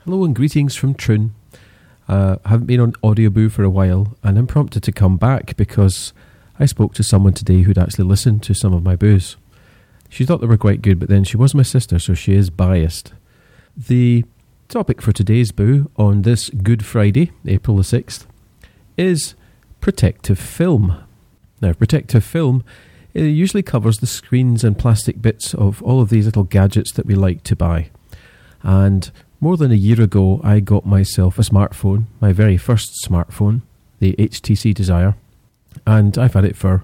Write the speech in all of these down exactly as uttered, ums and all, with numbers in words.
Hello and greetings from Troon. Uh, I haven't been on Audioboo for a while, and I'm prompted to come back because I spoke to someone today who'd actually listened to some of my boos. She thought they were quite good, but then she was my sister, so she is biased. The topic for today's boo on this Good Friday, April the sixth, is protective film. Now, protective film it usually covers the screens and plastic bits of all of these little gadgets that we like to buy. And more than a year ago, I got myself a smartphone, my very first smartphone, the H T C Desire. And I've had it for,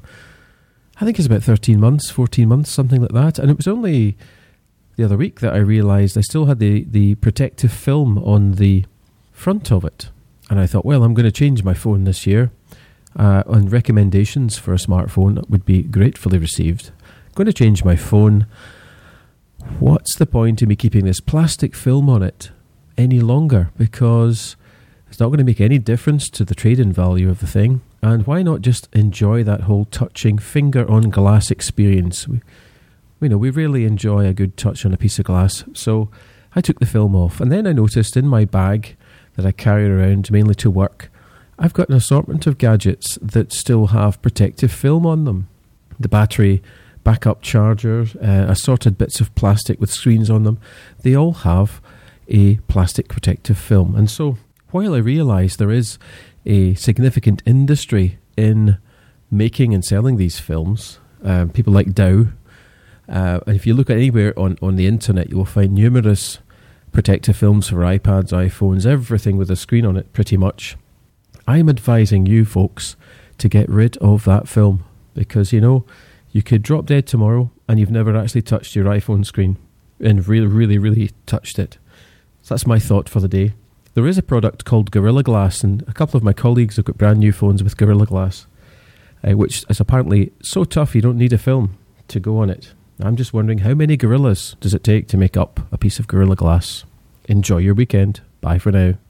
I think it's about thirteen months, fourteen months, something like that. And it was only the other week that I realised I still had the, the protective film on the front of it. And I thought, well, I'm going to change my phone this year. Uh, and recommendations for a smartphone would be gratefully received. I'm going to change my phone. What's the point in me keeping this plastic film on it any longer? Because it's not going to make any difference to the trade-in value of the thing. And why not just enjoy that whole touching finger-on-glass experience? We, you know, we really enjoy a good touch on a piece of glass. So I took the film off. And then I noticed in my bag that I carry around mainly to work, I've got an assortment of gadgets that still have protective film on them. The battery backup charger, uh, assorted bits of plastic with screens on them, they all have a plastic protective film. And so while I realise there is a significant industry in making and selling these films, um, people like Dow, uh, and if you look at anywhere on, on the internet, you will find numerous protective films for iPads, iPhones, everything with a screen on it pretty much. I'm advising you folks to get rid of that film because, you know, you could drop dead tomorrow and you've never actually touched your iPhone screen and really, really, really touched it. So that's my thought for the day. There is a product called Gorilla Glass, and a couple of my colleagues have got brand new phones with Gorilla Glass, uh, which is apparently so tough you don't need a film to go on it. I'm just wondering, how many gorillas does it take to make up a piece of Gorilla Glass? Enjoy your weekend. Bye for now.